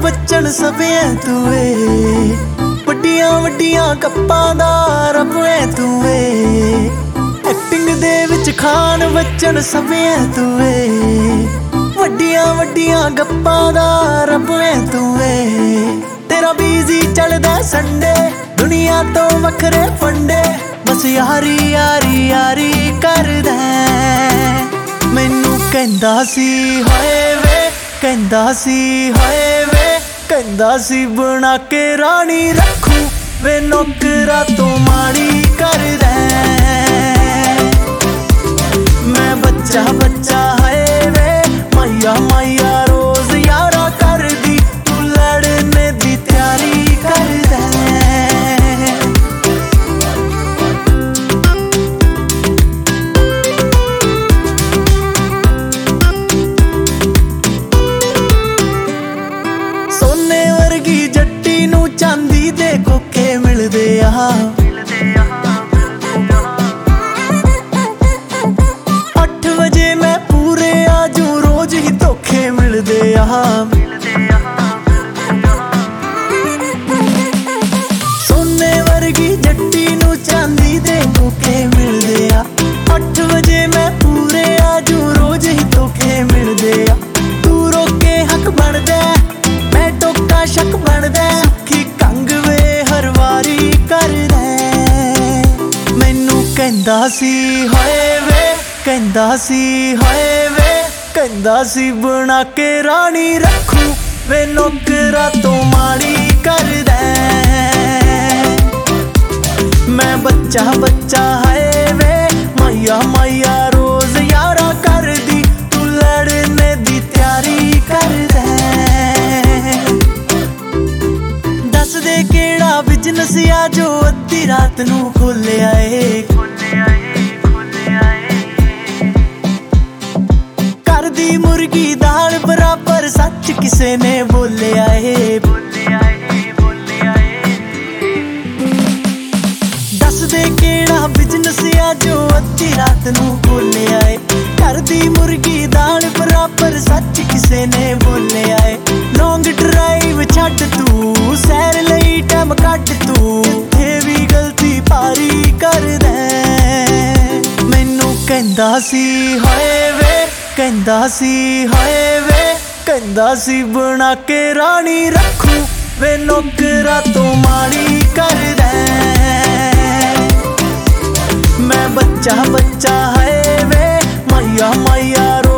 बचन सब है तू वड्डियां वड्डियां गप्पां दा रब है तू एक्टिंग दे विच खान बचन सब है तू वड्डियां वड्डियां गप्पां दा रब है तू तेरा बिजी चलदा संडे दुनिया तो वखरे फंडे बस यारी यारी यारी करदा मैनू कहंदा सी हाय वे कहंदा सी हाय वे कहंदा सी बना के रानी रखू वे नौकरा तो माड़ी करदा मैं बच्चा बच्चा हाय वे मैया मैया रोज यारा कर दी तू लड़ने दी तैयारी करदा सोने वर्गी जट्टी नू चांदी दे कोके मिलदे आ 8 बजे मैं पूरे आजू रोज ही धोखे मिलदे आ सोने वर्गी जट्टी नू चांदी दे कोके मिलदे आ 8 बजे मैं पूरे आजू रोज ही धोखे मिलदे आ तू रोके हक बनदा मैं टोका शक बनदा सुखी कंग वे हर वारी करदा मैनू कहंदा सी हाय वे कहंदा सी हाय वे कहंदा सी बना के रानी रखू वे नौकरा तो माड़ी करदा मैं बच्चा बच्चा हाय वे मैया मैया रोज यारा कर दी तू लड़ने दी तैयारी करदा दस दे केड़ा बिजनेस आ जो अद्धी रात नू खोलिया कर दी मुर्गी दाल बराबर सच किसे ने बोलिया दस दे केड़ा बिजनेस आ जो अद्धी रात नू खोलिया कर दी मुर्गी दाल बराबर सच किसे ने बोलिया लॉन्ग ड्राइव छड्ड तू सैर लई टाइम कट तू इत्थे भी गलती पारी करदा मैनू कहंदा सी हाय वे कहंदा सी हाय वे कहंदा सी बना के रानी रखू वे नौकरा तो माड़ी करदा मैं बच्चा बच्चा हाय वे मैया मैया